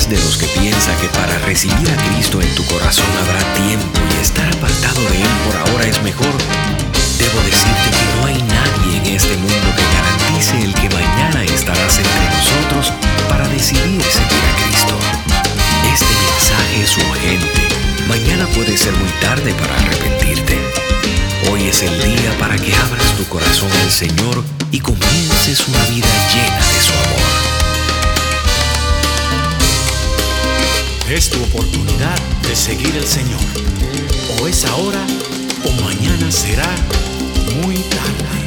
eres de los que piensa que para recibir a Cristo en tu corazón habrá tiempo y estar apartado de Él por ahora es mejor, debo decirte que no hay nadie en este mundo que garantice el que mañana estarás entre nosotros para decidir seguir a Cristo. Este mensaje es urgente. Mañana puede ser muy tarde para arrepentirte. Hoy es el día para que abras tu corazón al Señor y comiences una vida llena de su amor. Es tu oportunidad de seguir al Señor. O es ahora o mañana será muy tarde.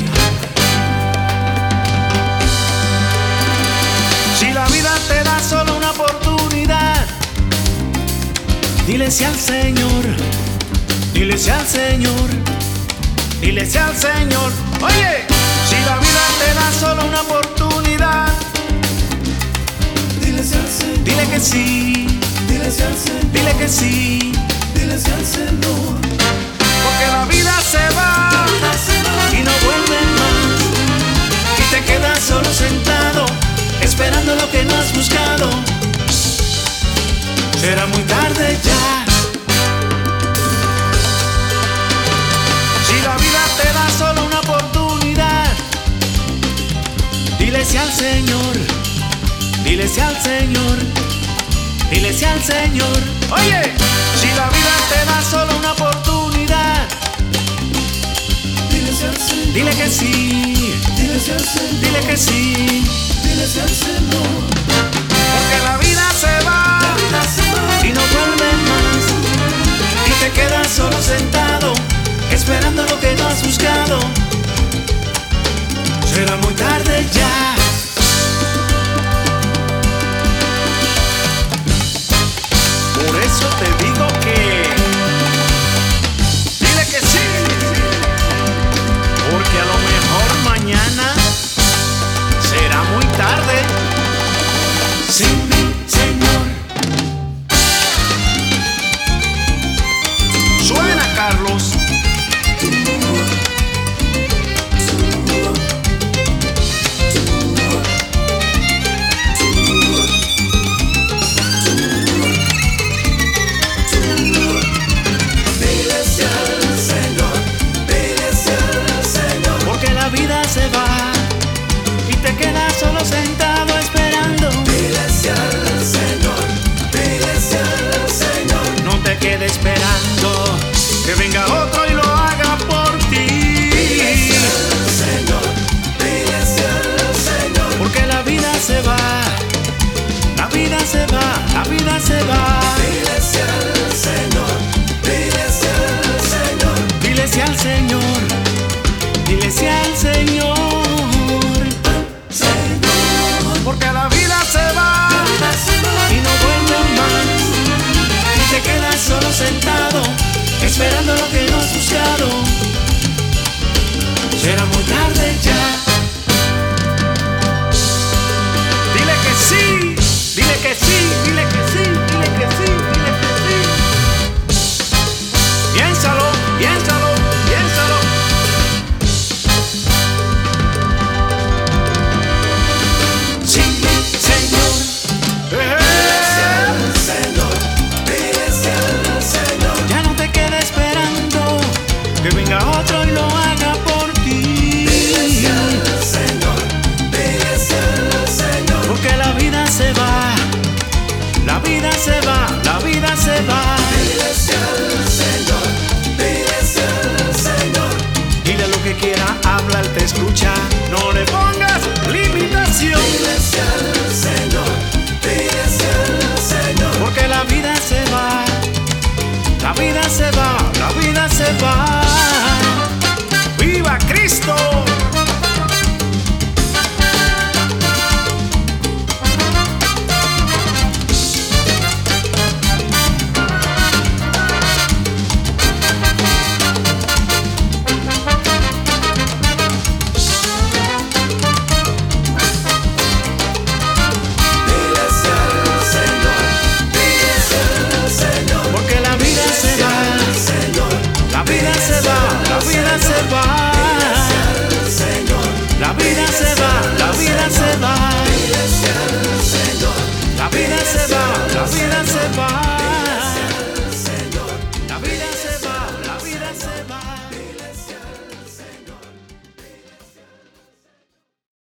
Si la vida te da solo una oportunidad, dile sí al Señor, dile sí al Señor, dile sí al Señor. Oye, si la vida te da solo una oportunidad, dile sí al Señor, dile que sí, dile sí al Señor, dile que sí, dile sí al Señor. Porque la vida se va y no vuelve más, y te quedas solo sentado esperando lo que no has buscado. Será muy tarde ya. Si la vida te da solo una oportunidad, dile sí al Señor, dile sí al Señor, dile sí al Señor. Oye, si la vida te da solo una oportunidad, dile sí al Señor, dile que sí, dile sí al Señor, dile que sí, dile sí al Señor. Porque la vida se va y no vuelve más, y te quedas solo sentado esperando lo que no has buscado. Será muy tarde ya. Por eso te digo que dile que sí, porque a lo mejor mañana será muy tarde. Sin mi Señor. Suena, Carlos. Porque la vida se va y te quedas solo sentado esperando. Dile sí al Señor, dile sí al Señor. No te quedes esperando que venga otro y lo haga por ti. Dile sí al Señor, dile sí al Señor. Porque la vida se va, la vida se va, la vida se va. Dile sí al Señor, dile sí al Señor. Dile sí al Señor, dile sí al Señor. Porque la vida se va y no vuelve más, y te quedas solo sentado esperando lo que no has buscado. Será muy tarde ya.